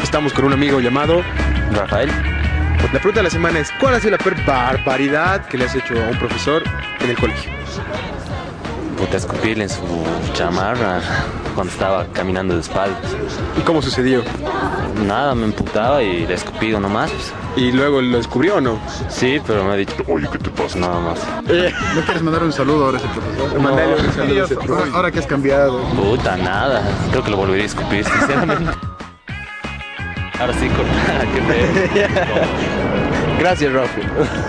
estamos con un amigo llamado Rafael. La pregunta de la semana es: ¿cuál ha sido la peor barbaridad que le has hecho a un profesor en el colegio? Puta, escupirle en su chamarra cuando estaba caminando de espaldas. ¿Y cómo sucedió? Nada, me emputaba y le he escupido nomás. ¿Y luego lo descubrió o no? Sí, pero me ha dicho, oye, ¿qué te pasa? Nada más. ¿No quieres mandar un saludo ahora a ese profesor? Mandale un saludo a ese profesor. Ahora que has cambiado. Puta, nada. Creo que lo volvería a escupir, sinceramente. Ahora sí, corta. Qué feo. Gracias, Rafa.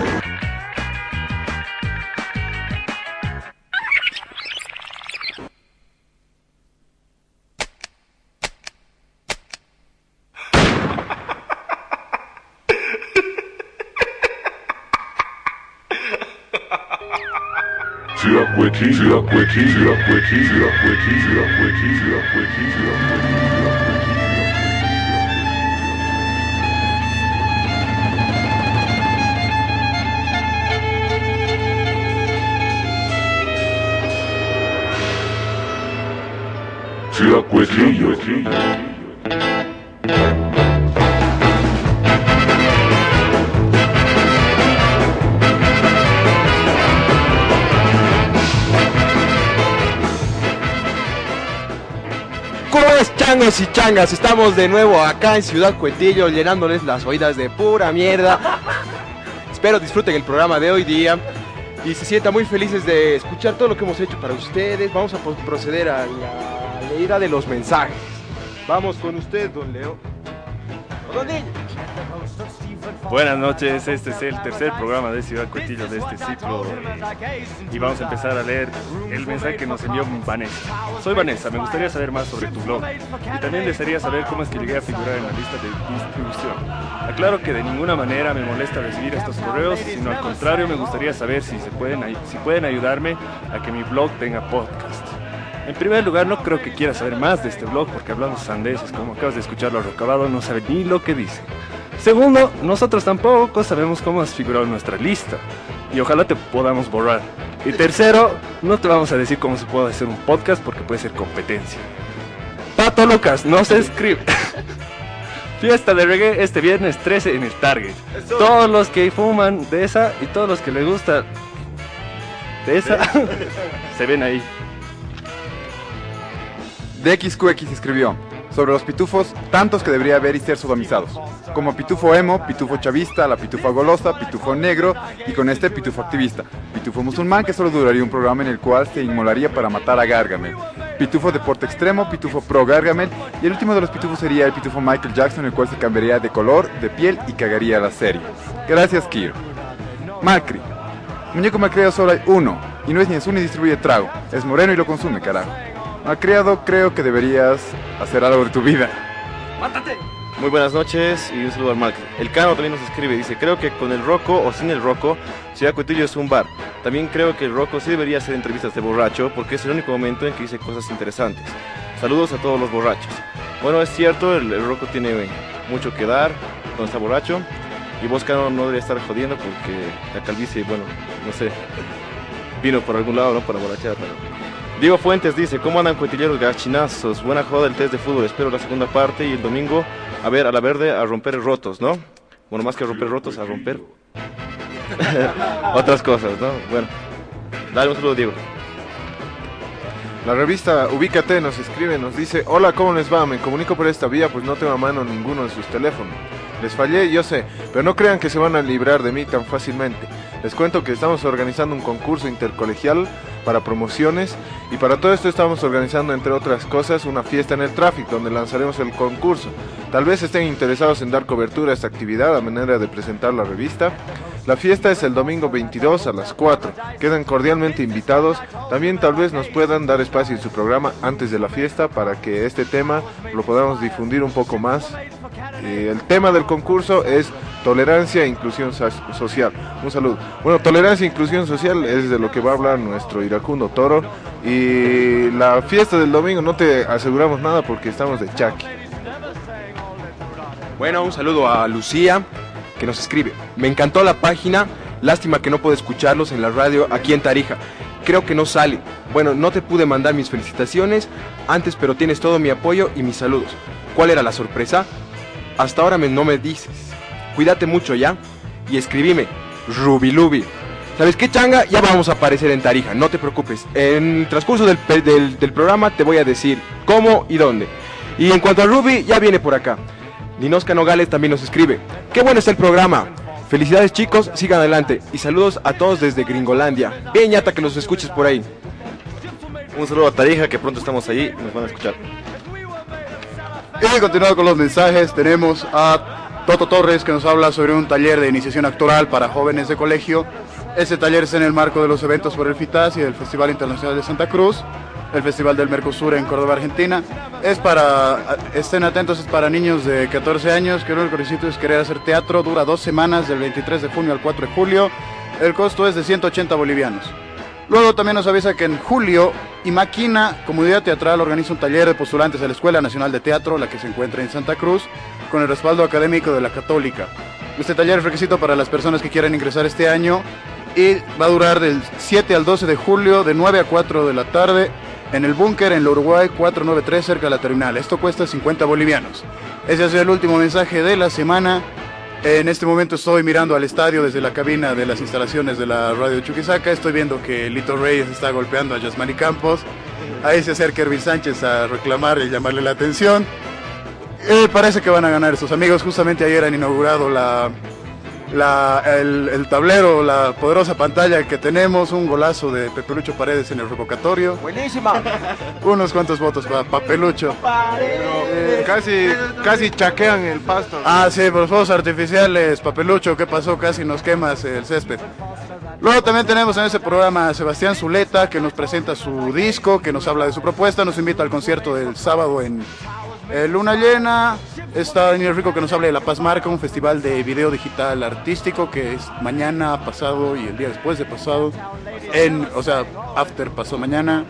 ¿Cómo es, changos y changas? Estamos de nuevo acá en Ciudad Cuetillo, llenándoles las oídas de pura mierda. Espero disfruten el programa de hoy día y se sientan muy felices de escuchar todo lo que hemos hecho para ustedes. Vamos a proceder a la leída de los mensajes. Vamos con usted, don Leo. Don Niño. Buenas noches, este es el tercer programa de Ciudad Cuetillo de este ciclo y vamos a empezar a leer el mensaje que nos envió Vanessa. Soy Vanessa, me gustaría saber más sobre tu blog y también desearía saber cómo es que llegué a figurar en la lista de distribución. Aclaro que de ninguna manera me molesta recibir estos correos, sino al contrario me gustaría saber si pueden ayudarme a que mi blog tenga podcast. En primer lugar, no creo que quieras saber más de este blog porque hablamos sandeces, como acabas de escucharlo a Rocabado, no sabe ni lo que dice. Segundo, nosotros tampoco sabemos cómo has figurado en nuestra lista y ojalá te podamos borrar. Y tercero, no te vamos a decir cómo se puede hacer un podcast porque puede ser competencia. Pato Lucas, no se escribe. Fiesta de reggae este viernes 13 en el Target. Todos los que fuman de esa y todos los que les gusta de esa se ven ahí. DXQX escribió sobre los pitufos, tantos que debería haber y ser sodomizados, como pitufo emo, pitufo chavista, la pitufa golosa, pitufo negro y con este pitufo activista, pitufo musulmán que solo duraría un programa en el cual se inmolaría para matar a Gargamel, pitufo deporte extremo, pitufo pro Gargamel y el último de los pitufos sería el pitufo Michael Jackson, el cual se cambiaría de color, de piel y cagaría la serie. Gracias, Kiro. Macri. Muñeco malcriado solo hay uno y no es ni azul ni distribuye trago, es moreno y lo consume, carajo. Malcriado, creo que deberías hacer algo de tu vida. ¡Mátate! Muy buenas noches y un saludo al Macri. El Cano también nos escribe, dice: creo que con el Rocco o sin el Rocco, Ciudad Cuetillo es un bar. También creo que el Rocco sí debería hacer entrevistas de borracho porque es el único momento en que dice cosas interesantes. Saludos a todos los borrachos. Bueno, es cierto, el Rocco tiene mucho que dar cuando está borracho y vos, Cano, no debería estar jodiendo porque la calvicie, bueno, no sé, vino por algún lado, ¿no? Para borrachar, pero... Diego Fuentes dice: ¿cómo andan cuetilleros gachinazos? Buena joda el test de fútbol, espero la segunda parte y el domingo a ver a la verde a romper rotos, ¿no? Bueno, más que a romper rotos, a romper otras cosas, ¿no? Bueno, dale un saludo, Diego. La revista Ubícate nos escribe, nos dice: hola, ¿cómo les va? Me comunico por esta vía, pues no tengo a mano ninguno de sus teléfonos. Les fallé, yo sé, pero no crean que se van a librar de mí tan fácilmente. Les cuento que estamos organizando un concurso intercolegial para promociones y para todo esto estamos organizando, entre otras cosas, una fiesta en el Traffic donde lanzaremos el concurso. Tal vez estén interesados en dar cobertura a esta actividad a manera de presentar la revista. La fiesta es el domingo 22 a las 4. Quedan cordialmente invitados. También tal vez nos puedan dar espacio en su programa antes de la fiesta para que este tema lo podamos difundir un poco más. El tema del concurso es tolerancia e inclusión social. Un saludo. Bueno, tolerancia e inclusión social es de lo que va a hablar nuestro iracundo Toro. Y la fiesta del domingo no te aseguramos nada porque estamos de chaki. Bueno, un saludo a Lucía, que nos escribe: me encantó la página, lástima que no puedo escucharlos en la radio aquí en Tarija. Creo que no sale. Bueno, no te pude mandar mis felicitaciones antes, pero tienes todo mi apoyo y mis saludos. ¿Cuál era la sorpresa? hasta ahora no me dices. Cuídate mucho, ¿ya? Y escribime, Rubilubi. ¿Sabes qué, changa? Ya vamos a aparecer en Tarija, no te preocupes. En el transcurso del programa te voy a decir cómo y dónde. Y en cuanto a Ruby, ya viene por acá. Ninosca Nogales también nos escribe. ¡Qué bueno está el programa! Felicidades, chicos, sigan adelante. Y saludos a todos desde Gringolandia. Bien, ñata, que los escuches por ahí. Un saludo a Tarija, que pronto estamos allí y nos van a escuchar. Y continuando con los mensajes, tenemos a Toto Torres, que nos habla sobre un taller de iniciación actoral para jóvenes de colegio. Este taller es en el marco de los eventos por el FITAS y del Festival Internacional de Santa Cruz, el Festival del Mercosur en Córdoba, Argentina. Estén atentos, es para niños de 14 años, que el único requisito es querer hacer teatro. Dura 2 semanas, del 23 de junio al 4 de julio. El costo es de 180 bolivianos. Luego también nos avisa que en julio, Imaquina, Comunidad Teatral, organiza un taller de postulantes a la Escuela Nacional de Teatro, la que se encuentra en Santa Cruz, con el respaldo académico de la Católica. Este taller es requisito para las personas que quieran ingresar este año y va a durar del 7 al 12 de julio, de 9 a 4 de la tarde, en el búnker en la Uruguay 493, cerca de la terminal. Esto cuesta 50 bolivianos. Ese es el último mensaje de la semana. En este momento estoy mirando al estadio desde la cabina de las instalaciones de la radio Chuquisaca. Estoy viendo que Lito Reyes está golpeando a Yasmani Campos. Ahí se acerca Erwin Sánchez a reclamar y llamarle la atención. Parece que van a ganar estos amigos. Justamente ayer han inaugurado el tablero, la poderosa pantalla que tenemos. Un golazo de Pepelucho Paredes en el revocatorio. Buenísima. Unos cuantos votos para Papelucho. Casi chaquean el pasto. Ah, sí, por los fuegos artificiales, Papelucho, ¿qué pasó? Casi nos quemas el césped. Luego también tenemos en ese programa a Sebastián Zuleta, que nos presenta su disco, que nos habla de su propuesta, nos invita al concierto del sábado en Luna Llena. Está Daniel Rico, que nos habla de La Paz Marca, un festival de video digital artístico que es mañana, pasado y el día después de pasado, after pasó mañana,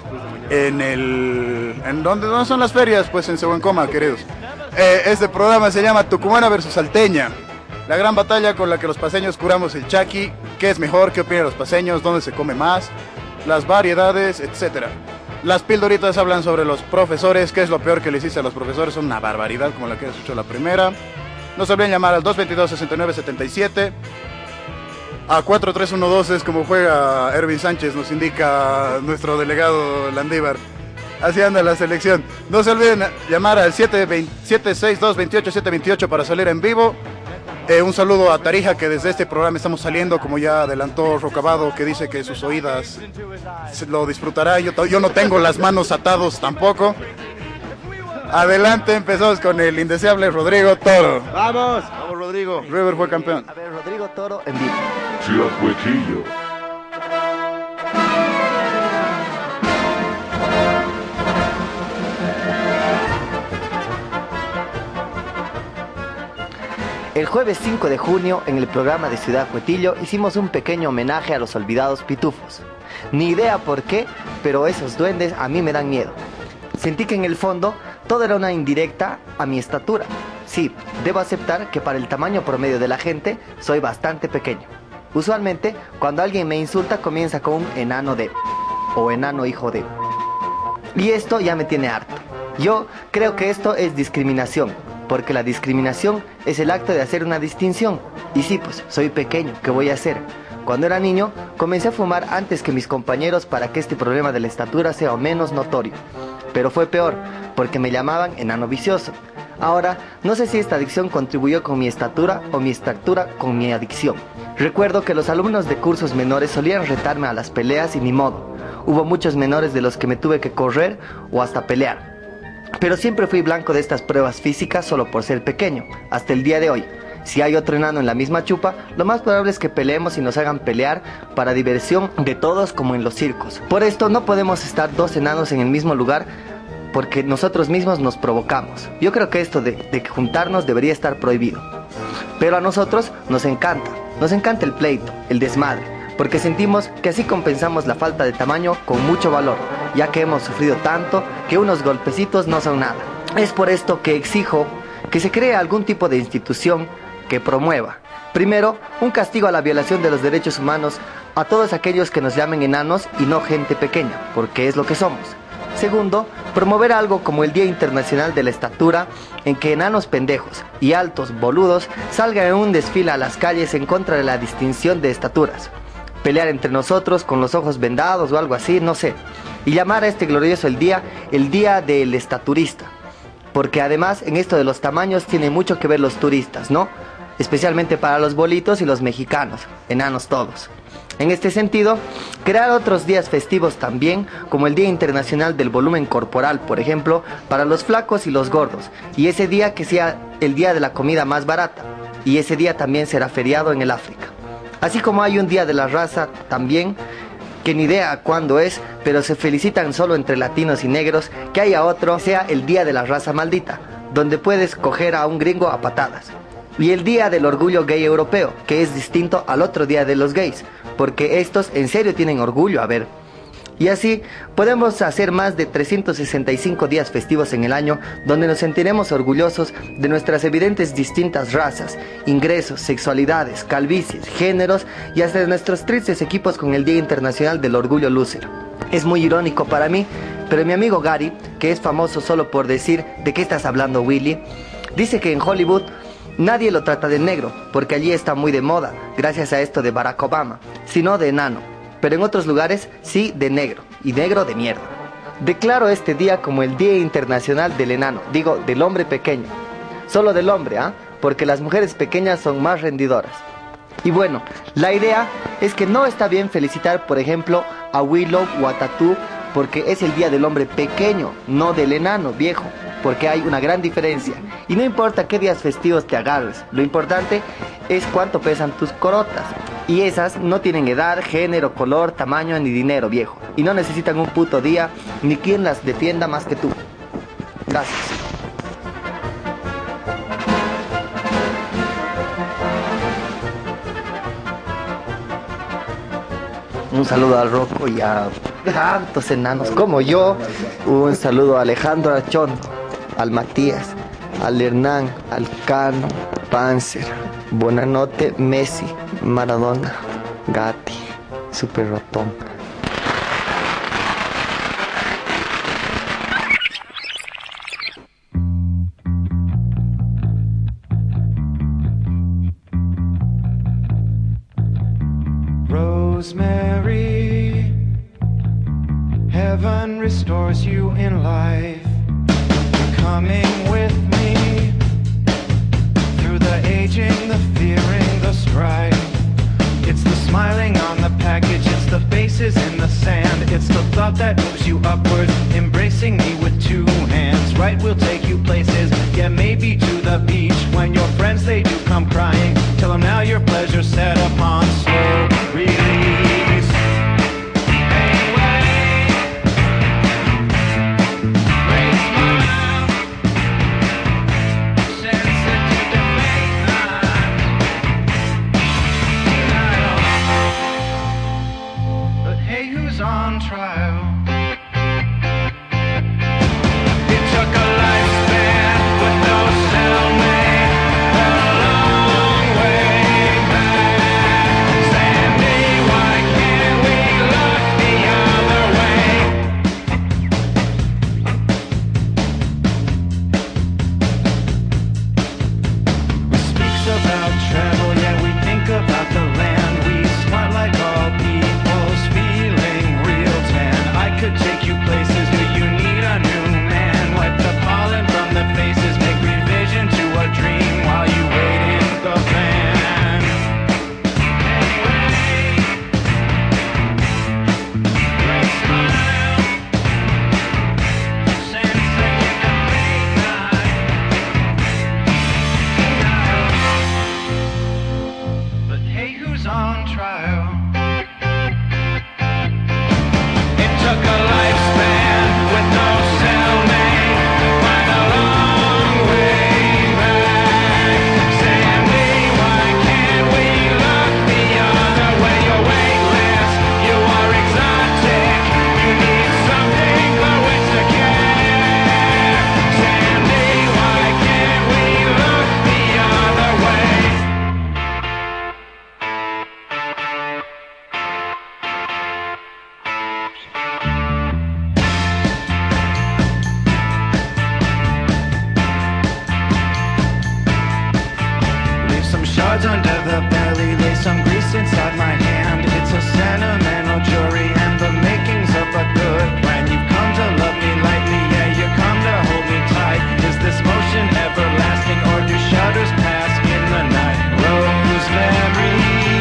¿dónde son las ferias? Pues en Sehuencoma, queridos. Este programa se llama Tucumana versus Salteña, la gran batalla con la que los paseños curamos el chaki. ¿Qué es mejor? ¿Qué opinan los paseños? ¿Dónde se come más? Las variedades, etcétera. Las pildoritas hablan sobre los profesores. ¿Qué es lo peor que le hiciste a los profesores? Una barbaridad, como la que has hecho la primera. No se olviden llamar al 222-6977. A 4-3-1-2 es como juega Erwin Sánchez, nos indica nuestro delegado Landívar. Así anda la selección. No se olviden llamar al 762-28-728 para salir en vivo. Un saludo a Tarija, que desde este programa estamos saliendo, como ya adelantó Rocabado, que dice que sus oídas lo disfrutará. Yo no tengo las manos atados tampoco. Adelante, empezamos con el indeseable Rodrigo Toro. ¡Vamos! Vamos, Rodrigo. River fue campeón. A ver, Rodrigo Toro en vivo. Ciudad Cuetillo. El jueves 5 de junio, en el programa de Ciudad Cuetillo, hicimos un pequeño homenaje a los olvidados pitufos. Ni idea por qué, pero esos duendes a mí me dan miedo. Sentí que en el fondo todo era una indirecta a mi estatura. Sí, debo aceptar que para el tamaño promedio de la gente soy bastante pequeño. Usualmente, cuando alguien me insulta, comienza con un enano de o enano hijo de. Y esto ya me tiene harto. Yo creo que esto es discriminación, porque la discriminación es el acto de hacer una distinción. Y sí, pues soy pequeño, ¿qué voy a hacer? Cuando era niño, comencé a fumar antes que mis compañeros para que este problema de la estatura sea menos notorio. Pero fue peor, porque me llamaban enano vicioso. Ahora, no sé si esta adicción contribuyó con mi estatura o mi estatura con mi adicción. Recuerdo que los alumnos de cursos menores solían retarme a las peleas y ni modo. Hubo muchos menores de los que me tuve que correr o hasta pelear. Pero siempre fui blanco de estas pruebas físicas solo por ser pequeño, hasta el día de hoy. Si hay otro enano en la misma chupa, lo más probable es que peleemos y nos hagan pelear para diversión de todos, como en los circos. Por esto no podemos estar dos enanos en el mismo lugar, porque nosotros mismos nos provocamos. Yo creo que esto de juntarnos debería estar prohibido. Pero a nosotros nos encanta el pleito, el desmadre, porque sentimos que así compensamos la falta de tamaño con mucho valor, ya que hemos sufrido tanto que unos golpecitos no son nada. Es por esto que exijo que se cree algún tipo de institución que promueva, primero, un castigo a la violación de los derechos humanos a todos aquellos que nos llamen enanos y no gente pequeña, porque es lo que somos. segundo, promover algo como el Día Internacional de la Estatura, en que enanos pendejos y altos boludos salgan en un desfile a las calles en contra de la distinción de estaturas. Pelear entre nosotros con los ojos vendados o algo así, no sé. Y llamar a este glorioso el Día del Estaturista. Porque además en esto de los tamaños tiene mucho que ver los turistas, ¿no? Especialmente para los bolitos y los mexicanos, enanos todos. En este sentido, crear otros días festivos también, como el Día Internacional del Volumen Corporal, por ejemplo, para los flacos y los gordos, y ese día que sea el día de la comida más barata, y ese día también será feriado en el África. Así como hay un Día de la Raza también, que ni idea cuándo es, pero se felicitan solo entre latinos y negros, que haya otro, sea el Día de la Raza Maldita, donde puedes coger a un gringo a patadas. Y el Día del Orgullo Gay Europeo, que es distinto al otro Día de los Gays, porque estos en serio tienen orgullo, a ver. Y así podemos hacer más de 365 días festivos en el año, donde nos sentiremos orgullosos de nuestras evidentes distintas razas, ingresos, sexualidades, calvicies, géneros y hasta de nuestros tristes equipos con el Día Internacional del Orgullo Lúcer. Es muy irónico para mí, pero mi amigo Gary, que es famoso solo por decir ¿de qué estás hablando, Willy?, dice que en Hollywood nadie lo trata de negro, porque allí está muy de moda, gracias a esto de Barack Obama, sino de enano, pero en otros lugares sí de negro, y negro de mierda. Declaro este día como el Día Internacional del Enano, digo, del hombre pequeño. Solo del hombre, porque las mujeres pequeñas son más rendidoras. Y bueno, la idea es que no está bien felicitar, por ejemplo, a Willow o a Tatú, porque es el día del hombre pequeño, no del enano viejo, porque hay una gran diferencia. Y no importa qué días festivos te agarres, lo importante es cuánto pesan tus corotas. Y esas no tienen edad, género, color, tamaño ni dinero, viejo. Y no necesitan un puto día, ni quien las defienda más que tú. Gracias. Un saludo al Rocco y a tantos enanos como yo. Un saludo a Alejandro Achondo, al Matías, al Hernán, al Cano, Panzer, Bonanote, Messi, Maradona, Gatti, Super Ratón. Rosemary, heaven restores you in life. You're coming with me through the aging, the fearing, the strife. It's the smiling on the package, it's the faces in the sand. It's the thought that moves you upward, embracing me with two hands. Right, we'll take you places, yeah, maybe to the beach. When your friends, they do come crying, tell them now your pleasure's set upon slow release. On trial, it took a lifespan with no cellmate. gold under the belly, lay some grease inside my hand. It's a sentimental jury and the makings of a good plan. You've come to love me lightly, yeah, you come to hold me tight. Is this motion everlasting or do shadows pass in the night? Rosemary,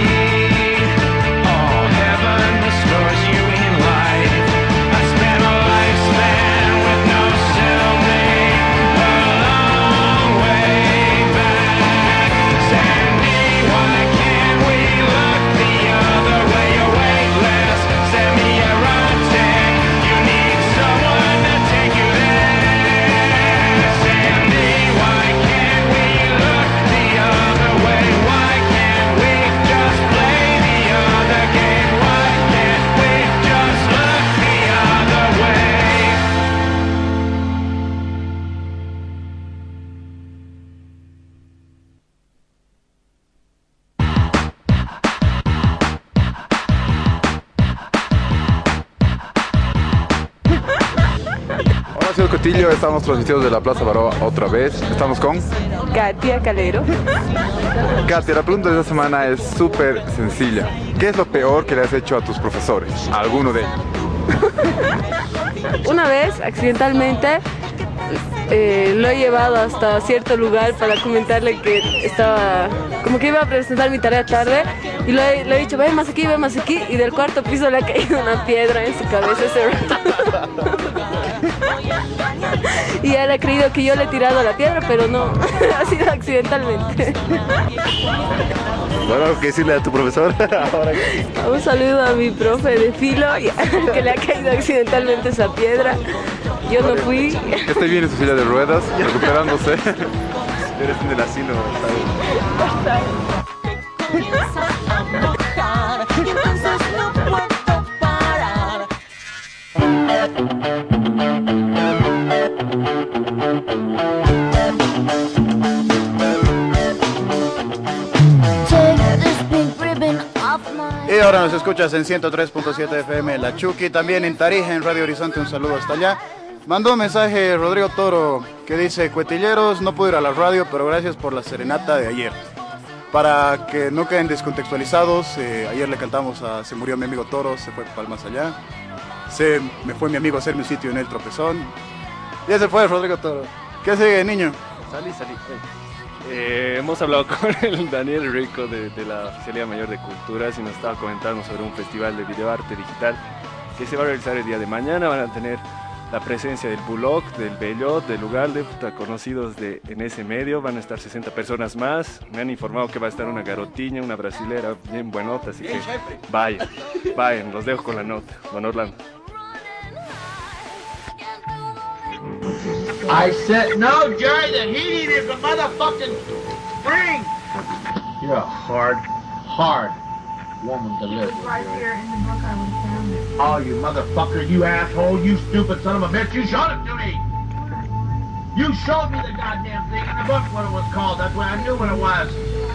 all heaven restores you in life. I spent a lifespan with no cellmate, a long way back. Sandy, why can't we look the other way? You're weightless, semi-erotic. You need someone to take you there. Sandy, why can't we look the other way? Why can't we just play the other game? Why can't we just look the other way? Hola, señor Cotillo, estamos transmitidos de la Plaza Baroa otra vez. Estamos con Katia Calero. Katia. La pregunta de esta semana es súper sencilla. ¿Qué es lo peor que le has hecho a tus profesores? A alguno de ellos. Una vez, accidentalmente, lo he llevado hasta cierto lugar para comentarle que estaba, como que iba a presentar mi tarea tarde, y le he dicho, ve más aquí, y del cuarto piso le ha caído una piedra en su cabeza ese rato. Y él ha creído que yo le he tirado la piedra, pero no, ha sido accidentalmente. Bueno, ¿qué decirle a tu profesor? Ahora Un saludo a mi profe de filo, que le ha caído accidentalmente esa piedra. Yo no fui. Que esté bien en su silla de ruedas, recuperándose. eres un del asilo, ¿sabes? Y ahora nos escuchas en 103.7 FM La Chucky, también en Tarija, en Radio Horizonte, un saludo hasta allá. Mandó un mensaje Rodrigo Toro que dice: Cuetilleros, no pude ir a la radio, pero gracias por la serenata de ayer. Para que no queden descontextualizados, ayer le cantamos a Se murió mi amigo Toro, se fue para más allá. Se me fue mi amigo a hacerme un sitio en el tropezón. Y ese fue Rodrigo Toro. ¿Qué sigue, niño? Salí. Hemos hablado con el Daniel Rico de la Oficialía Mayor de Culturas y nos estaba comentando sobre un festival de videoarte digital que se va a realizar el día de mañana. Van a tener la presencia del Bullock, del Bellot, del Ugalde, conocidos en ese medio. Van a estar 60 personas más. Me han informado que va a estar una garotiña, una brasilera bien buenota, así que vayan, los dejo con la nota. Don Orlando. I said, no, Jerry, the heating is a motherfucking spring. You're a hard woman to live with. Right here in the book I would have found it. Oh, you motherfucker, you asshole, you stupid son of a bitch, you showed it to me. You showed me the goddamn thing in the book, what it was called. That's why I knew what it was.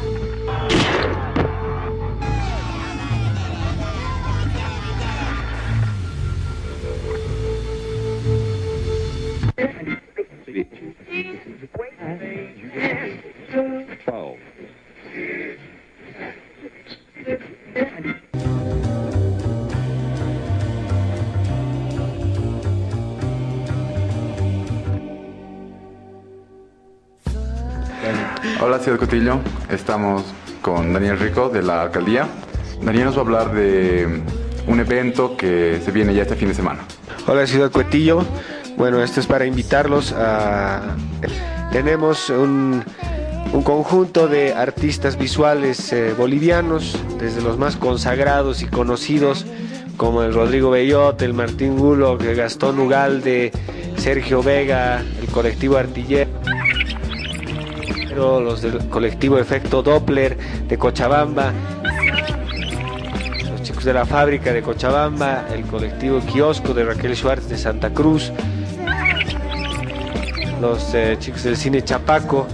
Hola, señor Cotillo. Estamos con Daniel Rico de la alcaldía. Daniel nos va a hablar de un evento que se viene ya este fin de semana. Hola, Ciudad Cuetillo. Bueno, esto es para invitarlos a... Tenemos un conjunto de artistas visuales bolivianos, desde los más consagrados y conocidos, como el Rodrigo Bellot, el Martín Gulo, el Gastón Ugalde, Sergio Vega, el colectivo Artillero, los del colectivo Efecto Doppler de Cochabamba, los chicos de la fábrica de Cochabamba, el colectivo Kiosco de Raquel Schwartz de Santa Cruz, los chicos del cine Chapaco,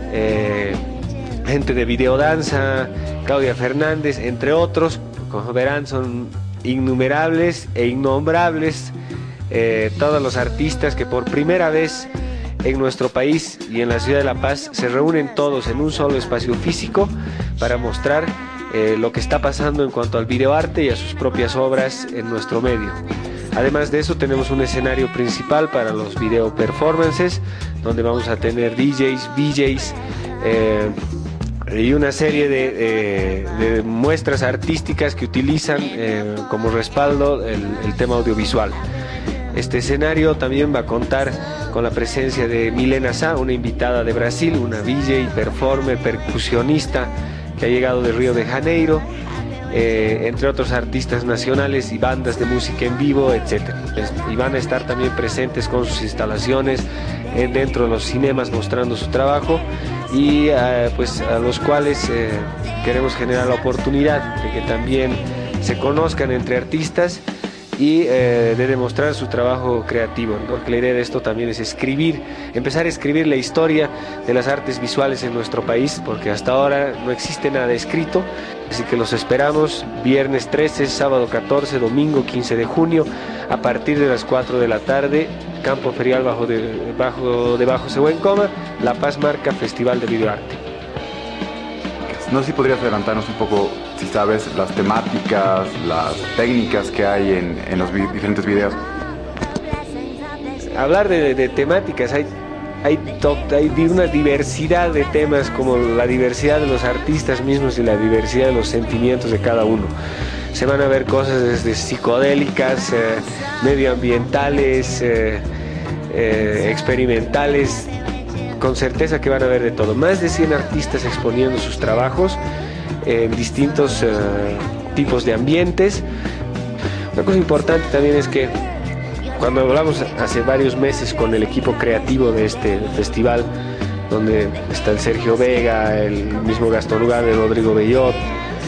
gente de videodanza, Claudia Fernández, entre otros. Como verán, son innumerables e innombrables todos los artistas que por primera vez en nuestro país y en la ciudad de La Paz se reúnen todos en un solo espacio físico para mostrar lo que está pasando en cuanto al videoarte y a sus propias obras en nuestro medio. Además de eso, tenemos un escenario principal para los video performances, donde vamos a tener DJs, VJs y una serie de muestras artísticas que utilizan como respaldo el tema audiovisual. Este escenario también va a contar con la presencia de Milena Sá, una invitada de Brasil, una VJ, performer, percusionista que ha llegado de Río de Janeiro, entre otros artistas nacionales y bandas de música en vivo, etc. Y van a estar también presentes con sus instalaciones dentro de los cinemas mostrando su trabajo y pues a los cuales queremos generar la oportunidad de que también se conozcan entre artistas y de demostrar su trabajo creativo, ¿no? Porque la idea de esto también es empezar a escribir la historia de las artes visuales en nuestro país, porque hasta ahora no existe nada escrito, así que los esperamos viernes 13, sábado 14, domingo 15 de junio, a partir de las 4 de la tarde, Campo Ferial de Bajo Sehuencoma, La Paz Marca Festival de Videoarte. No sé si podrías adelantarnos un poco, si sabes, las temáticas, las técnicas que hay en los diferentes videos. Hablar de temáticas, hay una diversidad de temas, como la diversidad de los artistas mismos y la diversidad de los sentimientos de cada uno. Se van a ver cosas desde psicodélicas, medioambientales, experimentales. Con certeza que van a ver de todo. Más de 100 artistas exponiendo sus trabajos en distintos tipos de ambientes. Una cosa importante también es que cuando hablamos hace varios meses con el equipo creativo de este festival, donde está el Sergio Vega, el mismo Gastón Ugalde, Rodrigo Bellot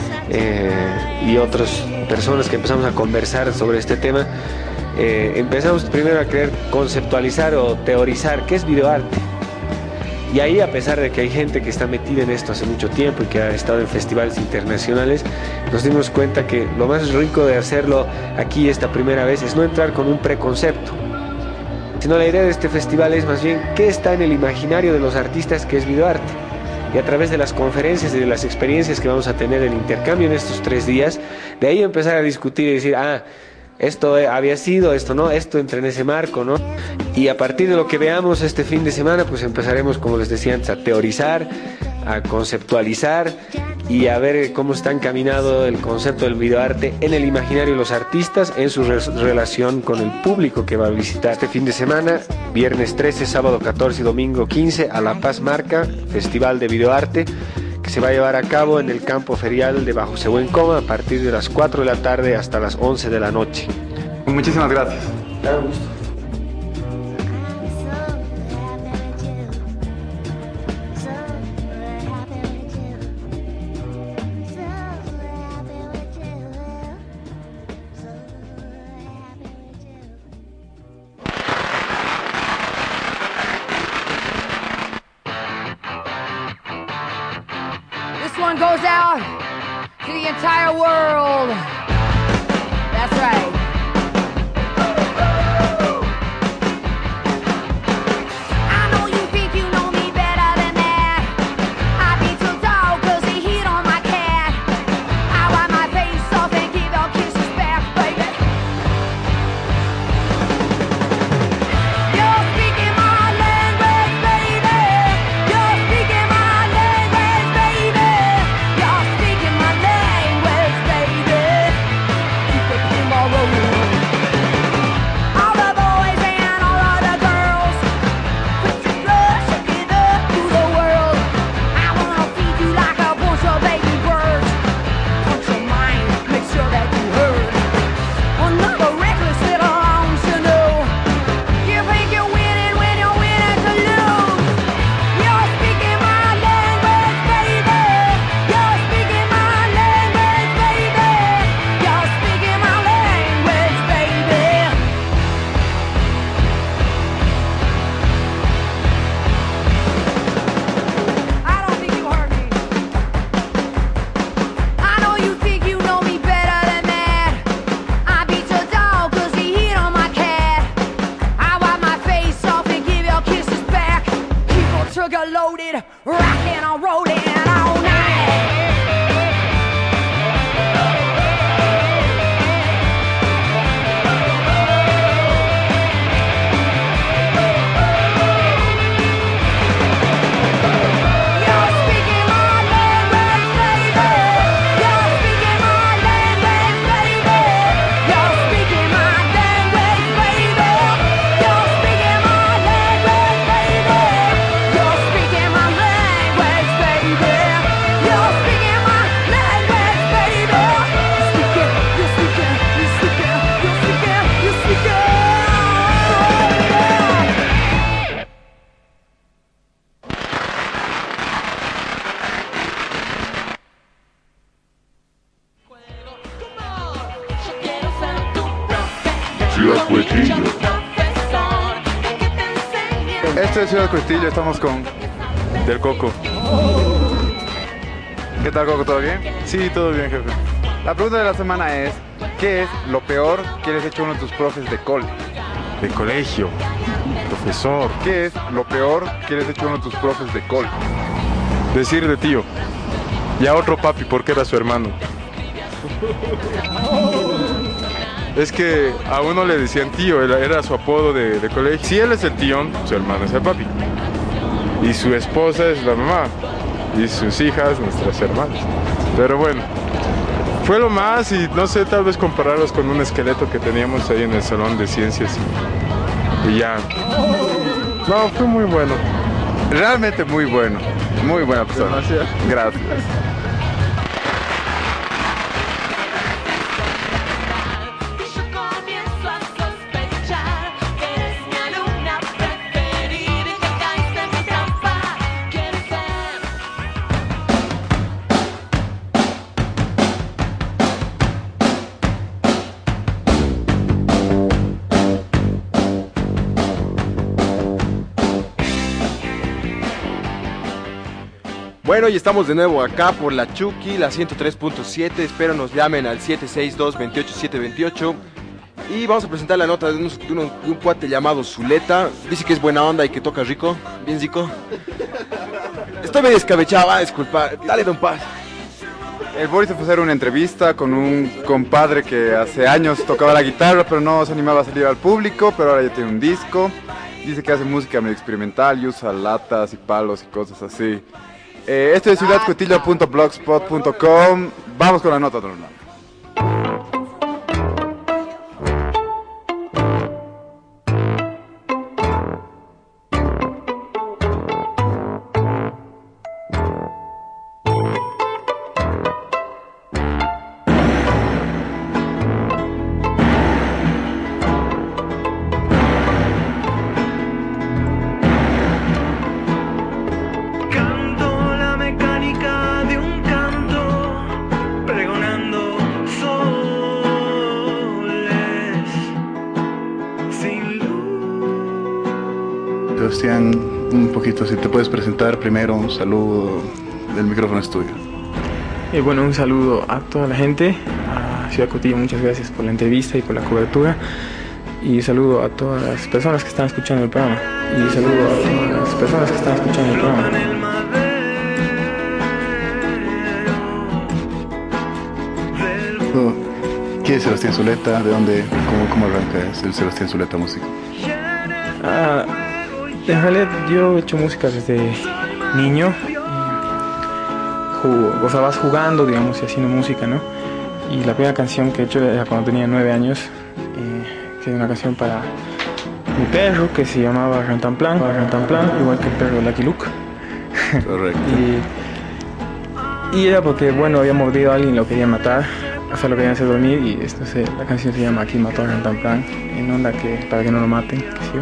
y otras personas que empezamos a conversar sobre este tema, empezamos primero a querer conceptualizar o teorizar qué es videoarte. Y ahí, a pesar de que hay gente que está metida en esto hace mucho tiempo y que ha estado en festivales internacionales, nos dimos cuenta que lo más rico de hacerlo aquí esta primera vez es no entrar con un preconcepto, sino la idea de este festival es más bien qué está en el imaginario de los artistas que es videoarte. Y a través de las conferencias y de las experiencias que vamos a tener en intercambio en estos 3 días, de ahí empezar a discutir y decir, esto había sido, esto no, esto entra en ese marco, ¿no? Y a partir de lo que veamos este fin de semana, pues empezaremos, como les decía antes, a teorizar, a conceptualizar y a ver cómo está encaminado el concepto del videoarte en el imaginario de los artistas, en su relación con el público que va a visitar este fin de semana, viernes 13, sábado 14 y domingo 15, a La Paz Marca, Festival de Videoarte, que se va a llevar a cabo en el Campo Ferial de Bajo Sehuencoma a partir de las 4 de la tarde hasta las 11 de la noche. Muchísimas gracias. Claro, gusto. This one goes out to the entire world. That's right. I know you think you know me better than that. I beat your dog 'cause he hit on my cat. I wipe my face off and give your kisses back, baby. You're speaking my language, baby. You're speaking my language, baby. You're speaking my language, baby. Keep the pinball rolling. All the boys and all of the girls, put your blood, shake it up to the world. I wanna feed you like a bunch of baby birds. Punch your mind, make sure that you heard. Another reckless little lounge, you know. You think you're winning when you're winning to lose. You're speaking my language, baby. You're speaking my language, baby. You're speaking my language, baby. I don't think you heard me. I know you think you know me better than that. I beat your dog 'cause he hit on my cat. I wipe my face off and give your kisses back. Keep your trigger loaded, rocking and rolling all night. Esto es Ciudad Cuetillo, estamos con Del Coco. ¿Qué tal, Coco? ¿Todo bien? Sí, todo bien, jefe. La pregunta de la semana es, ¿qué es lo peor que les ha hecho uno de tus profes de cole? De colegio. Profesor. ¿Qué es lo peor que les ha hecho uno de tus profes de cole? Decir de tío. Y a otro papi porque era su hermano. Es que a uno le decían tío, era su apodo de colegio. Si él es el tío, su hermano es el papi. Y su esposa es la mamá. Y sus hijas, nuestras hermanas. Pero bueno, fue lo más y no sé, tal vez compararlos con un esqueleto que teníamos ahí en el salón de ciencias y ya. No, fue muy bueno. Realmente muy bueno. Muy buena persona. Gracias. Bueno, y estamos de nuevo acá por la Chucky, la 103.7. Espero nos llamen al 762-28728. Y vamos a presentar la nota de un cuate llamado Zuleta. Dice que es buena onda y que toca rico. Bien rico. Estoy medio descabechado, disculpa. Dale, don Paz. El Boris fue a hacer una entrevista con un compadre que hace años tocaba la guitarra, pero no se animaba a salir al público, pero ahora ya tiene un disco. Dice que hace música medio experimental y usa latas y palos y cosas así. Esto es ciudadcuetillo.blogspot.com. Vamos con la nota, don Hernán. Sebastián, un poquito, si te puedes presentar primero, un saludo, el micrófono es tuyo. Bueno, un saludo a toda la gente, a Ciudad Cuetillo, muchas gracias por la entrevista y por la cobertura. Y saludo a todas las personas que están escuchando el programa. ¿Quién es Sebastián Zuleta? ¿De dónde? ¿Cómo arranca el Sebastián Zuleta música? En realidad yo he hecho música desde niño. Vas jugando, digamos, y haciendo música, ¿no? Y la primera canción que he hecho era cuando tenía 9 años, que era una canción para mi perro que se llamaba Rantanplan, igual que el perro Lucky Luke. Correcto. y era porque, bueno, había mordido a alguien y lo quería matar, o sea, lo querían hacer dormir, y la canción se llama Aquí mató a Rantanplan, en onda que para que no lo maten, qué sé yo.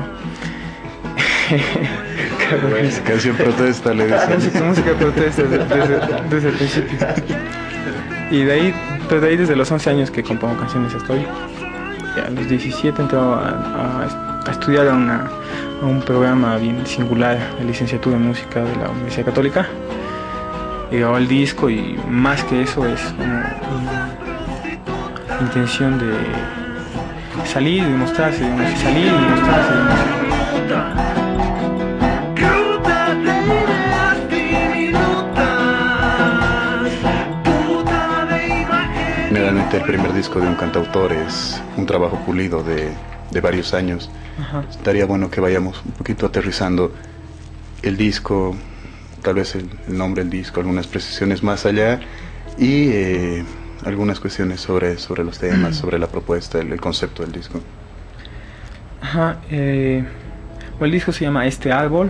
Canción protesta, le dicen. Música protesta desde el principio. Y de ahí desde los 11 años que compongo canciones estoy. Y a los 17 entré a estudiar a un programa bien singular de licenciatura en música de la Universidad Católica. Y grabó el disco, y más que eso es una intención de salir y mostrarse, Generalmente el primer disco de un cantautor es un trabajo pulido de varios años. Ajá. Estaría bueno que vayamos un poquito aterrizando el disco, tal vez el nombre del disco, algunas precisiones más allá y algunas cuestiones sobre los temas, sobre la propuesta, el concepto del disco. Ajá, el disco se llama Este Árbol.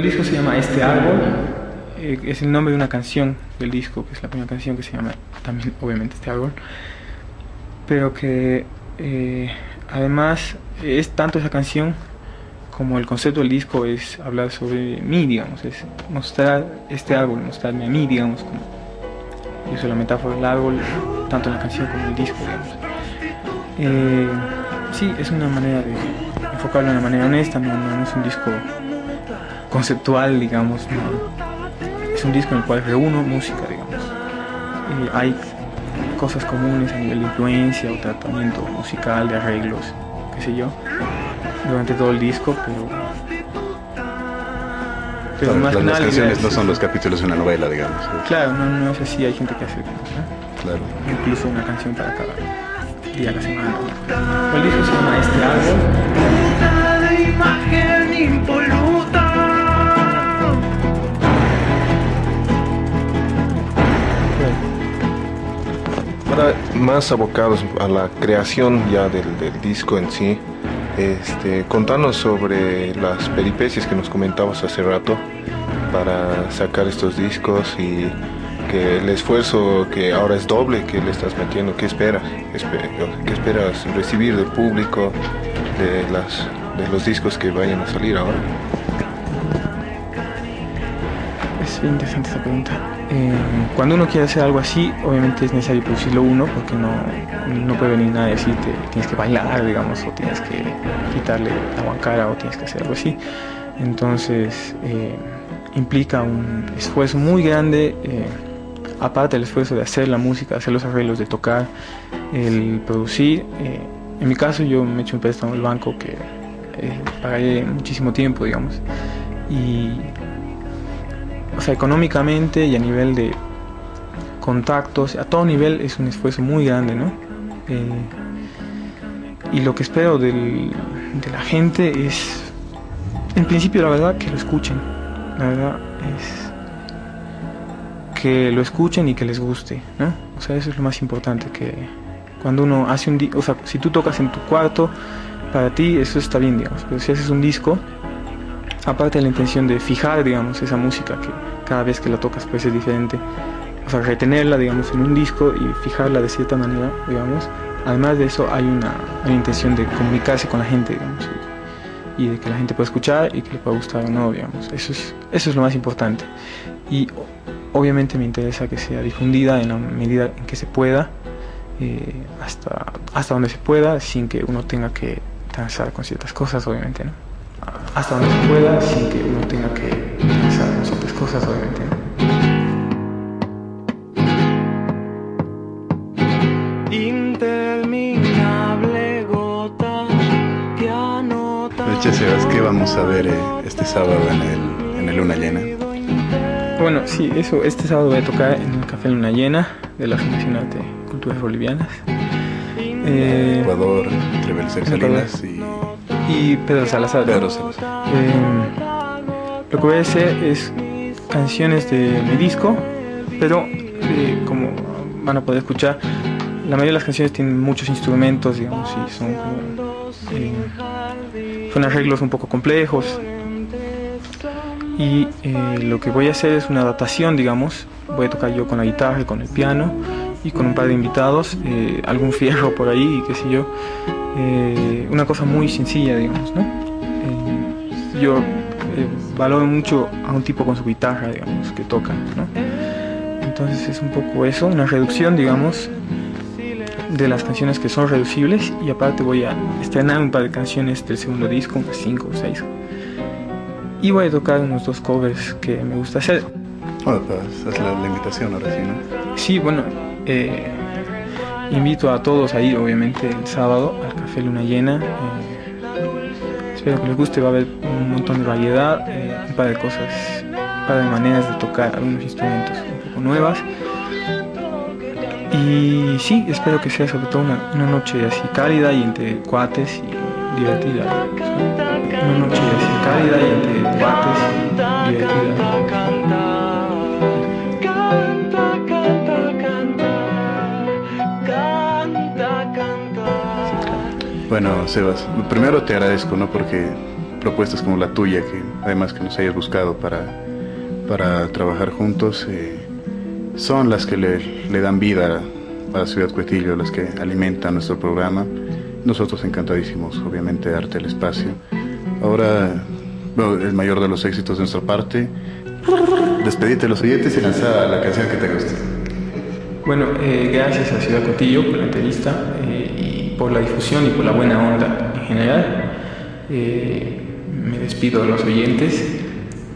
Es el nombre de una canción del disco, que es la primera canción, que se llama también, obviamente, Este Árbol. Pero que además es tanto esa canción como el concepto del disco es hablar sobre mí, digamos, es mostrar este árbol, mostrarme a mí, digamos, como yo soy la metáfora del árbol, tanto en la canción como en el disco, digamos. Sí, es una manera de enfocarlo de una manera honesta, no es un disco conceptual, digamos, ¿no? Es un disco en el cual reúno música, digamos. Y hay cosas comunes a nivel de influencia o tratamiento musical, de arreglos, qué sé yo, durante todo el disco, pero más que nada, las canciones no son los capítulos de una novela, digamos. Claro, no es así, hay gente que hace, ¿no? Claro. Incluso una canción para cada día de la semana. El disco se llama Este Árbol. De imagen impoluta. Ahora, más abocados a la creación ya del disco en sí, contanos sobre las peripecias que nos comentabas hace rato para sacar estos discos y que el esfuerzo que ahora es doble que le estás metiendo. ¿Qué esperas? ¿Qué esperas recibir del público, de los discos que vayan a salir ahora? Es bien interesante esa pregunta. Cuando uno quiere hacer algo así, obviamente es necesario producirlo uno, porque no puede venir nadie a decirte tienes que bailar, digamos, o tienes que quitarle la guancara, o tienes que hacer algo así. Entonces implica un esfuerzo muy grande, aparte del esfuerzo de hacer la música, hacer los arreglos, de tocar, el producir. En mi caso yo me he hecho un préstamo del banco que pagaré muchísimo tiempo, digamos, y o sea, económicamente y a nivel de contactos, a todo nivel es un esfuerzo muy grande, ¿no? Y lo que espero de la gente es, en principio, la verdad, que lo escuchen. La verdad es que lo escuchen y que les guste, ¿no? O sea, eso es lo más importante, que cuando uno hace o sea, si tú tocas en tu cuarto, para ti eso está bien, digamos, pero si haces un disco, aparte de la intención de fijar, digamos, esa música que cada vez que la tocas puede ser diferente, o sea, retenerla, digamos, en un disco y fijarla de cierta manera, digamos, además de eso hay una intención de comunicarse con la gente, digamos, y de que la gente pueda escuchar y que le pueda gustar o no, digamos. Eso es lo más importante. Y obviamente me interesa que sea difundida en la medida en que se pueda, hasta donde se pueda, sin que uno tenga que transar con ciertas cosas, obviamente, ¿no? Hasta donde se pueda, sin que uno tenga que pensar en ciertas cosas, obviamente, ¿no? Interminable gota que anota. Che, Sebas, ¿qué vamos a ver este sábado en el Luna Llena? Bueno, sí, este sábado voy a tocar en el Café Luna Llena de la Fundación Arte y Culturas Bolivianas. Ecuador, entre Belisario Salinas y Pedro Salazar. Lo que voy a hacer es canciones de mi disco, pero como van a poder escuchar, la mayoría de las canciones tienen muchos instrumentos, digamos, y son arreglos un poco complejos. Y lo que voy a hacer es una adaptación, digamos. Voy a tocar yo con la guitarra y con el piano y con un par de invitados, algún fierro por ahí, qué sé yo. Una cosa muy sencilla, digamos, ¿no? Yo valoro mucho a un tipo con su guitarra, digamos, que toca, ¿no? Entonces es un poco eso, una reducción, digamos, de las canciones que son reducibles, y aparte voy a estrenar un par de canciones del segundo disco, unas 5 o 6. Y voy a tocar unos 2 covers que me gusta hacer. Bueno, pues es la invitación ahora sí, ¿no? Sí, bueno, invito a todos a ir, obviamente, el sábado al Café Luna Llena. Espero que les guste, va a haber un montón de variedad, un par de cosas, un par de maneras de tocar algunos instrumentos un poco nuevas. Y sí, espero que sea sobre todo una noche así cálida y entre cuates y divertida. Una noche así cálida y entre cuates y divertida. Bueno, Sebas, primero te agradezco, ¿no? Porque propuestas como la tuya, que además que nos hayas buscado para trabajar juntos, son las que le dan vida a la ciudad Cuetillo, las que alimentan nuestro programa. Nosotros encantadísimos, obviamente, de darte el espacio. Ahora, bueno, el mayor de los éxitos de nuestra parte, despedite de los oyentes y lanza la canción que te guste. Bueno, gracias a Ciudad Cuetillo por la entrevista y por la difusión y por la buena onda en general. Me despido de los oyentes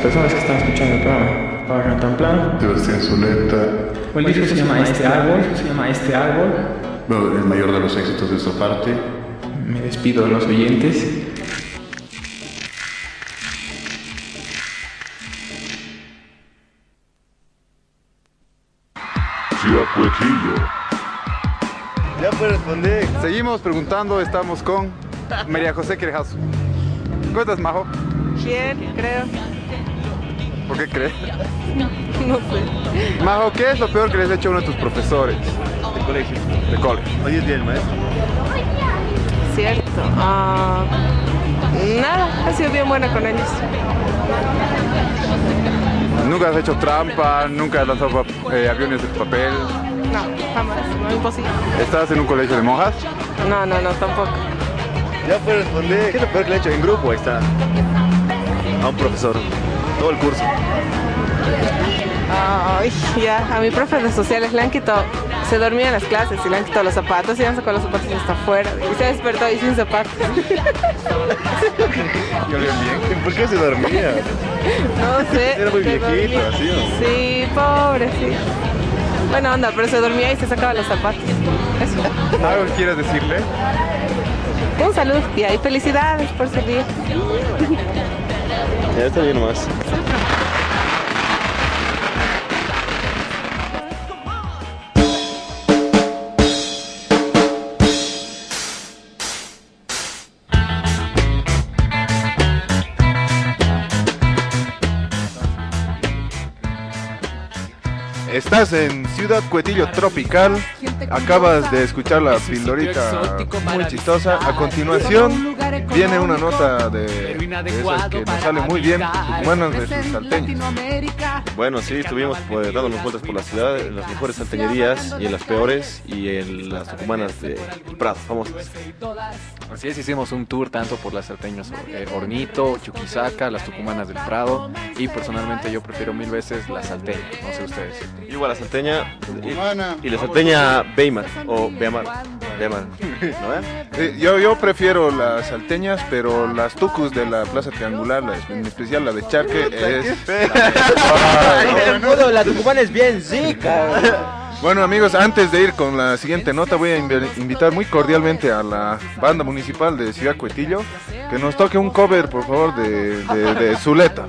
personas que están escuchando el programa. Para Rantanplan. Sebastián Zuleta. El disco se llama Este Árbol. Bueno, el mayor de los éxitos de esta parte. Me despido de los oyentes. Ciudad Cuetillo. Ya puedes responder. Seguimos preguntando, estamos con María José Querejazo. ¿Cómo estás, Majo? Bien, creo. ¿Por qué crees? No sé. Majo, ¿qué es lo peor que les ha hecho uno de tus profesores? De colegio. De colegio. Hoy es día del maestro. Cierto. Nada, ha sido bien buena con ellos. ¿Nunca has hecho trampa? ¿Nunca has lanzado aviones de papel? No, jamás. No, imposible. ¿Estás en un colegio de monjas? No, tampoco. Ya puedes responder. ¿Qué es lo peor que le he hecho en grupo? Ahí está. A un profesor. Todo el curso. Ay, ya, a mi profe de sociales le han quitado, se dormía en las clases y le han quitado los zapatos y han sacado los zapatos hasta afuera y se despertó ahí sin zapatos. ¿Y olían bien? ¿Por qué se dormía? No sé. Era muy se viejito, dormía. así, ¿no? Sí, pobre, sí. Buena onda, pero se dormía y se sacaba los zapatos. Eso. ¿Algo que quieras decirle? Un saludo y ahí felicidades por su día. Ya está bien nomás. Estás en Ciudad Cuetillo Tropical. Acabas de escuchar la pildorita muy chistosa. A continuación viene una nota de esas que nos sale muy bien, tucumanas versus salteños. Bueno, sí, estuvimos dándonos vueltas por la ciudad, en las mejores salteñerías y en las peores, y en las tucumanas de Prado, famosas. Así es, hicimos un tour tanto por las salteñas Hornito, Chuquisaca, las tucumanas del Prado, y personalmente yo prefiero mil veces la salteña, no sé ustedes. Igual la salteña y la salteña Beymar o Beamar. ¿No? Yo prefiero las salteñas, pero las tucus de la Plaza Triangular, en especial la de Charque, es... La tucumana es bien zica. Bueno, amigos, antes de ir con la siguiente nota, voy a invitar muy cordialmente a la banda municipal de Ciudad Cuetillo que nos toque un cover, por favor, de Zuleta.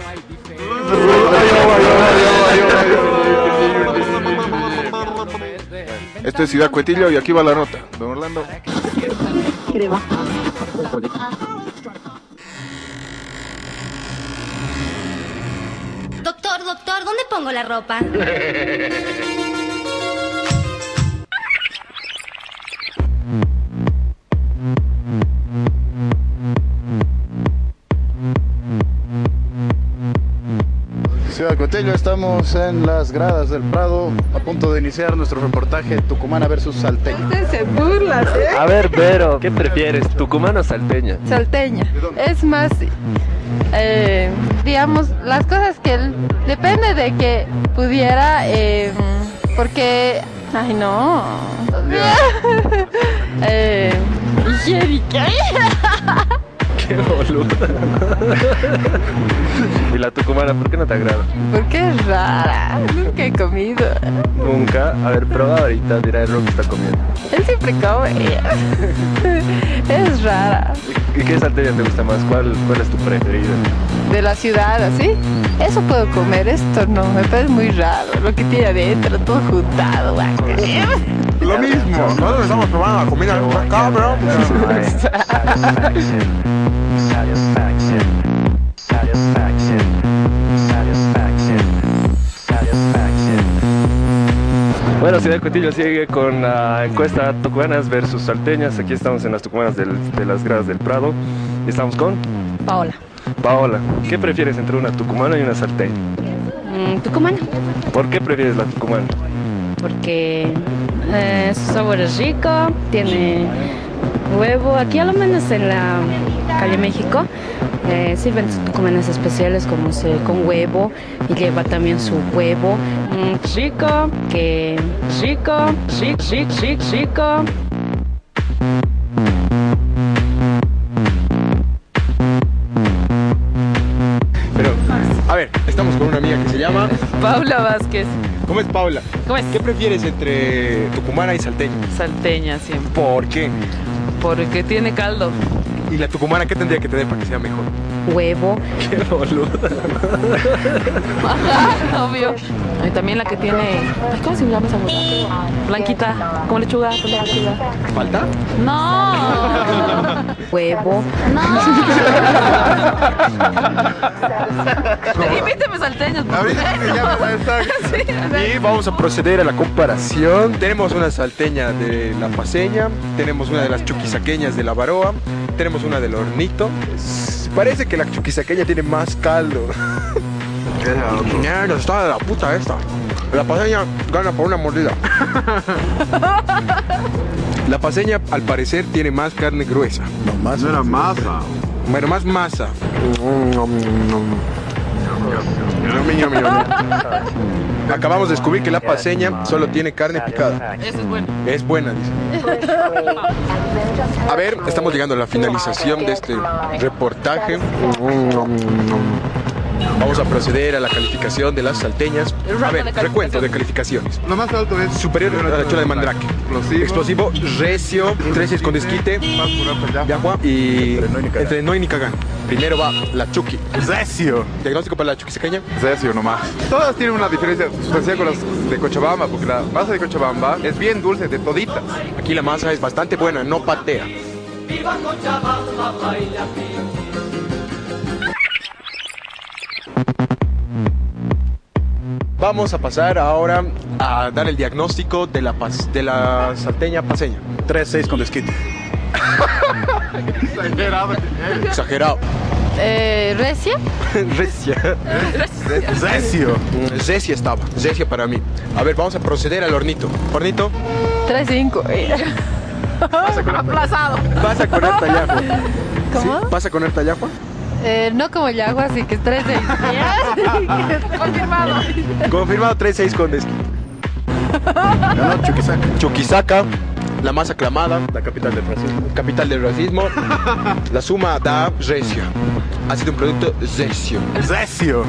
Esto es Ciudad Cuetillo y aquí va la nota. Don Orlando. Doctor, ¿dónde pongo la ropa? Ciudad Cuetillo, estamos en las gradas del Prado, a punto de iniciar nuestro reportaje Tucumana versus Salteña. Usted se burla, ¿eh? A ver, Vero, ¿qué prefieres, tucumana o salteña? Salteña. Es más, digamos, las cosas que él, depende de que pudiera, porque, ay no. Qué boluda. ¿Y la tucumana por qué no te agrada? Porque es rara, nunca he comido. Nunca. A ver, prueba ahorita, dirá el Rock que está comiendo. Él siempre come. Es rara. ¿Y qué salteña te gusta más? ¿Cuál es tu preferida? De la ciudad, ¿así? Eso puedo comer, esto no, me parece muy raro. Lo que tiene adentro, todo juntado, Lo mismo, nosotros estamos probando la comida acá, bro. Bueno, Ciudad Cuetillo sigue con la encuesta tucumanas versus salteñas. Aquí estamos en las tucumanas de las gradas del Prado. Y estamos con Paola. Paola. ¿Qué prefieres entre una tucumana y una salteña? Tucumana. ¿Por qué prefieres la tucumana? Porque su sabor es rico, tiene huevo. Aquí a lo menos en la calle México sirven tucumanas especiales como con huevo y lleva también su huevo. Rico, que rico. Pero, a ver, Vázquez. ¿Cómo es, Paula? ¿Cómo es? ¿Qué prefieres entre tucumana y salteña? Salteña siempre. ¿Por qué? Porque tiene caldo. ¿Y la tucumana qué tendría que tener para que sea mejor? Huevo. Qué boluda. Ajá, obvio. Y también la que tiene... Ay, ¿cómo se llama esa fruta? Blanquita, como lechuga, con lechuga. ¿Falta? No. Huevo. No. Invítame salteños. Y vamos a proceder a la comparación. Tenemos una salteña de la paseña, tenemos una de las chuquisaqueñas de la Baroa, tenemos una del Hornito. Parece que la chuquisaqueña tiene más caldo. Mierda, está de la puta esta. La paseña gana por una mordida. La paseña, al parecer, tiene más carne gruesa. No era masa. Bueno, más masa. Acabamos de descubrir que la paseña solo tiene carne picada. Eso es bueno. Es buena, dice. A ver, estamos llegando a la finalización de este reportaje. Vamos a proceder a la calificación de las salteñas. A ver, recuento de calificaciones. Lo más alto es superior a la chola de mandrake. Explosivo, recio, 3 con desquite, de agua y entre no y ni cagán. Primero va la chuki. Recio. Diagnóstico para la chuquisaqueña. Recio nomás. Todas tienen una diferencia sustancial con las de Cochabamba, porque la masa de Cochabamba es bien dulce de todita. Aquí la masa es bastante buena, no patea. Viva Cochabamba, baila bien. Vamos a pasar ahora a dar el diagnóstico de la salteña paseña. 3-6 con desquite. Exagerado. ¿Recia? Recia. Recio. Recia estaba. Recia para mí. A ver, vamos a proceder al hornito. Hornito. 3-5. Aplazado. ¿Vas a poner tallajo? ¿Cómo? ¿Sí? ¿Vas a poner tallajo? No como el agua, así que es 3-6. Confirmado. Confirmado 3-6 con desquite. No, Chuquisaca. Chuquisaca, la más aclamada, La capital del racismo. capital del racismo. La suma da recio. Ha sido un producto recio. Recio.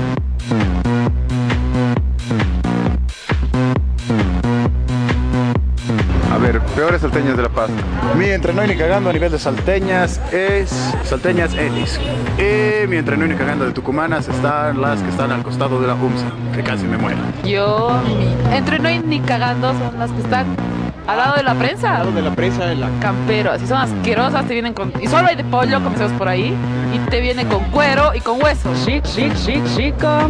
A ver, peores salteñas de La Paz. Mi entreno y ni cagando a nivel de salteñas es salteñas Elis. Y mi entreno y ni cagando de tucumanas están las que están al costado de la UMSA, que casi me muero. Yo, entre no y ni cagando, son las que están al lado de la prensa. Al lado de la prensa, en la Campero, así son asquerosas, te vienen con... Y solo hay de pollo, comencemos por ahí. Y te viene con cuero y con hueso. Chico.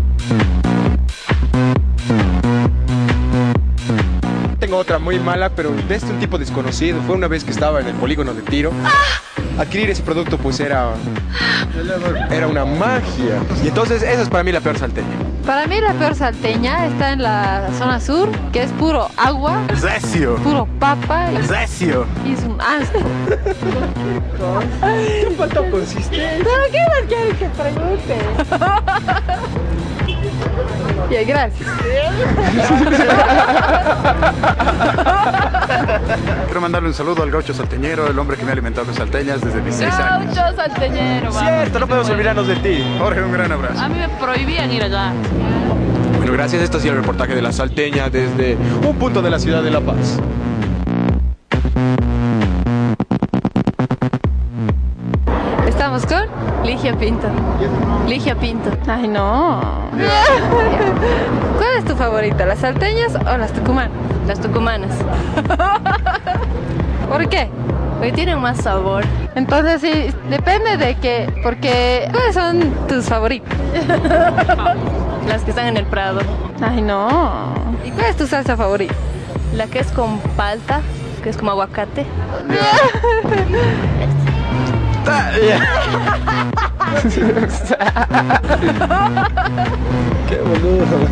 Tengo otra muy mala, pero de un tipo desconocido. Fue una vez que estaba en el polígono de tiro. Adquirir ese producto pues era una magia. Y entonces esa es para mí la peor salteña. Para mí la peor salteña está en la zona sur, que es puro agua, Recio. puro papa Recio. y es un asco. ¿Qué falta consistencia? ¿Pero qué más quieres que pregunte? Bien, gracias. Quiero mandarle un saludo al gaucho salteñero, el hombre que me ha alimentado con salteñas desde mis 6 años. Gaucho salteñero, vamos. Cierto, no podemos olvidarnos de ti. Jorge, un gran abrazo. A mí me prohibían ir allá. Bueno, gracias. Esto ha sido el reportaje de la salteña desde un punto de la ciudad de La Paz. Estamos con Ligia Pinto. Ligia Pinto. Ay, no. ¿Cuál es tu favorita, las salteñas o las tucumanas? Las tucumanas. ¿Por qué? Porque tienen más sabor. Entonces sí, depende de qué, porque ¿cuáles son tus favoritas? Las que están en el Prado. Ay, no. ¿Y cuál es tu salsa favorita? La que es con palta, que es como aguacate. Qué boludo.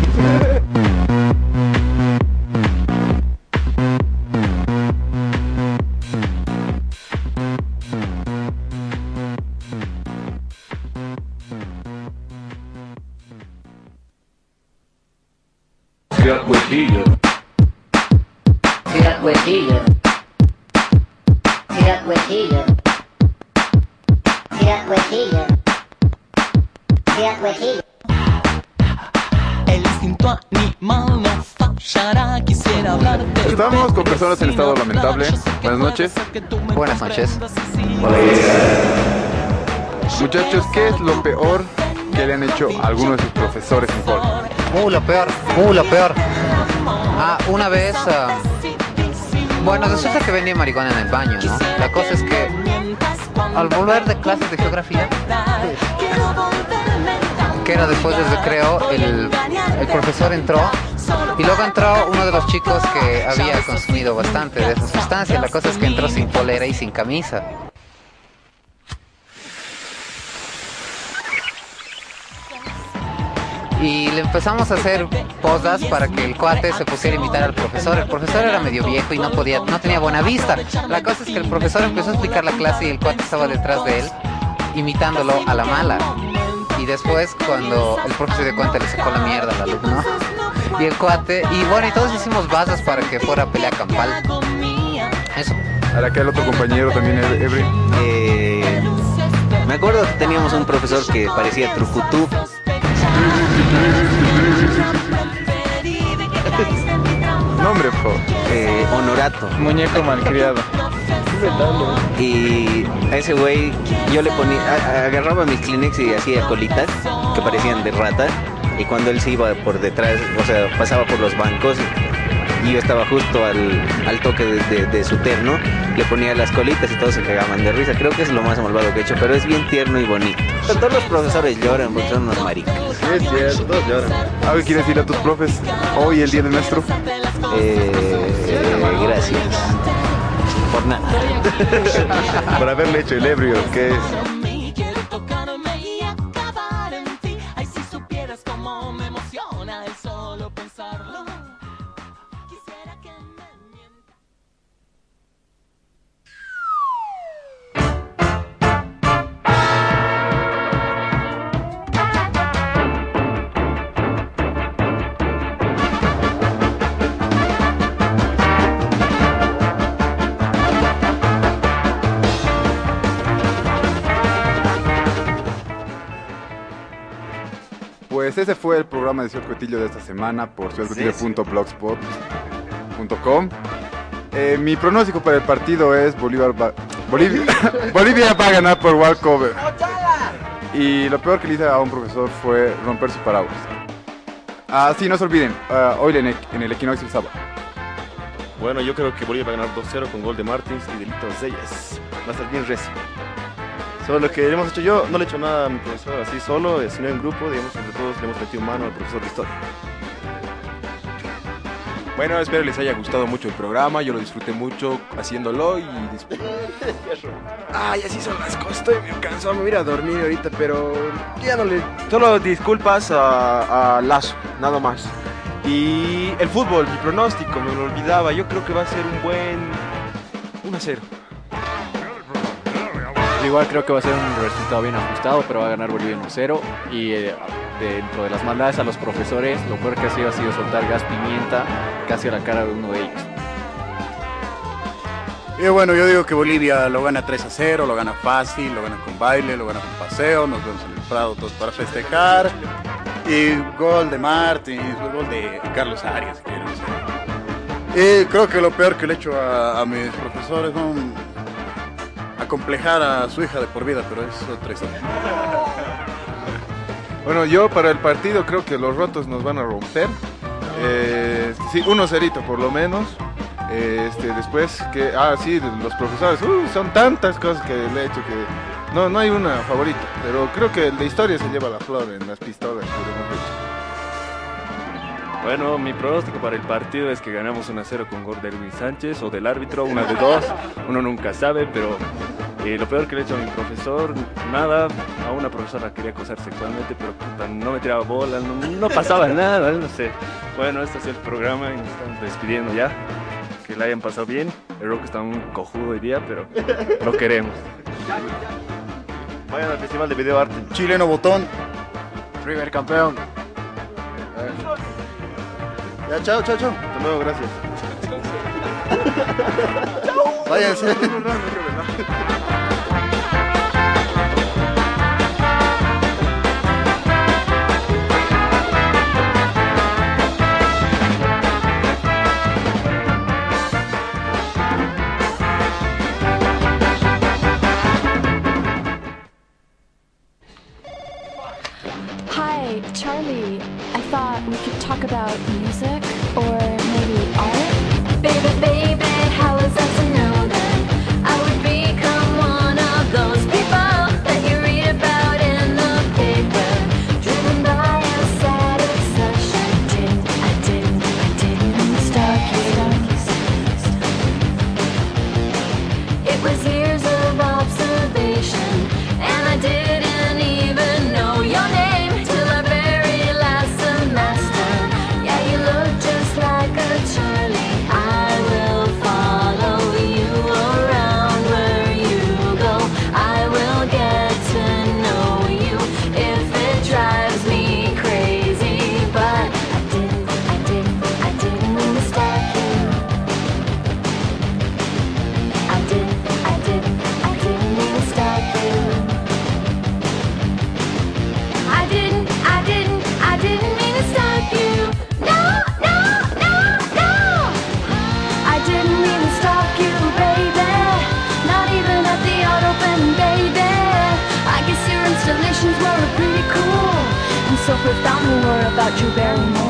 Ciudad Cuetillo. Ciudad Cuetillo. Ciudad Cuetillo. Ciudad Cuetillo. Ciudad Cuetillo. El instinto Estamos con personas en estado lamentable. Buenas noches. Buenas noches. Muchachos, ¿qué es lo peor que le han hecho a algunos de sus profesores en cole? Lo peor. Una vez... bueno, resulta que vendía marihuana en el baño, ¿no? La cosa es que al volver de clases de geografía, que era después del recreo, el profesor entró y luego entró uno de los chicos que había consumido bastante de esa sustancia. La cosa es que entró sin polera y sin camisa. Y le empezamos a hacer posas para que el cuate se pusiera a imitar al profesor. El profesor era medio viejo y no tenía buena vista. La cosa es que el profesor empezó a explicar la clase y el cuate estaba detrás de él, imitándolo a la mala. Y después, cuando el profe se dio cuenta, le sacó la mierda al alumno. Y el cuate, y todos hicimos bazas para que fuera pelea campal. Eso. Ahora que el otro compañero también, Ebri. Me acuerdo que teníamos un profesor que parecía trucutú. Nombre, por favor. Honorato. Muñeco malcriado. Y a ese güey yo le ponía, agarraba mis Kleenex y hacía colitas que parecían de rata. Y cuando él se iba por detrás, o sea, pasaba por los bancos y yo estaba justo al toque de su terno, le ponía las colitas y todos se cagaban de risa. Creo que es lo más malvado que he hecho, pero es bien tierno y bonito. Todos los profesores lloran porque son unos maricas. Sí, es cierto, todos lloran. ¿Algo quieres decirle a tus profes hoy, el día del maestro? Gracias. Por nada. Por haberle hecho el ebrio, que es... Pues ese fue el programa de Ciudad Cotillo de esta semana por ciudadcotillo.blogspot.com. Mi pronóstico para el partido es Bolivia va a ganar por walkover. Y lo peor que le hice a un profesor fue romper su paraguas. Sí, no se olviden, hoy en el equinoccio el sábado. Bueno, yo creo que Bolivia va a ganar 2-0 con gol de Martins y de Lito Zeyes. Va a estar bien recio. Sobre lo que hemos hecho yo, no le he hecho nada a mi profesor así solo, sino en grupo, digamos, entre todos le hemos metido mano al profesor de historia. Bueno, espero les haya gustado mucho el programa, yo lo disfruté mucho haciéndolo y... Ay, así son las cosas, estoy bien cansado, me voy a ir a dormir ahorita, pero ya no le... Solo disculpas a Lazo, nada más. Y el fútbol, mi pronóstico, me lo olvidaba, yo creo que va a ser un buen 1-0. Igual creo que va a ser un resultado bien ajustado, pero va a ganar Bolivia 1-0. Y dentro de las maldades a los profesores, lo peor que ha sido soltar gas pimienta casi a la cara de uno de ellos. Y bueno, yo digo que Bolivia lo gana 3-0, lo gana fácil, lo gana con baile, lo gana con paseo, nos vemos en el Prado todos para festejar. Y gol de Martins, gol de Carlos Arias, si quieren. Y creo que lo peor que le he hecho a mis profesores, ¿no? Acomplejar a su hija de por vida, pero es otra historia. Bueno, yo para el partido creo que los rotos nos van a romper. Sí, 1-0 por lo menos. Después que... sí, los profesores. Son tantas cosas que le he hecho que... No hay una favorita. Pero creo que el de historia se lleva la flor en las pistolas que hemos hecho. Bueno, mi pronóstico para el partido es que ganamos 1-0 con gol de Erwin Sánchez o del árbitro, una de dos, uno nunca sabe, pero lo peor que le he hecho a mi profesor, nada, a una profesora la quería acosar sexualmente, pero puta, no me tiraba bola, no pasaba nada, no sé. Bueno, este es el programa y nos estamos despidiendo ya, que la hayan pasado bien, el Rock está un cojudo hoy día, pero lo queremos. Vayan al Festival de Video Arte. Chileno Botón. River campeón. Ya, chao. Hasta luego, gracias. Váyanse. I thought we could talk about music or maybe art. Baby, baby, how is that to know that I would become one of those people that you read about in the paper, driven by a sad obsession. I didn't stalk you. It was years of observation, and I didn't even know your name till our very last semester. Yeah, you look just like a Charlie. I will follow you around where you go. I will get to know you if it drives me crazy. But I didn't mean to stalk you. I didn't mean to stalk you. I didn't mean to stalk you. No. I didn't mean to stalk you, baby. Not even at the art open, baby. I guess your installations were pretty cool, and so profound we were about Drew Barrymore.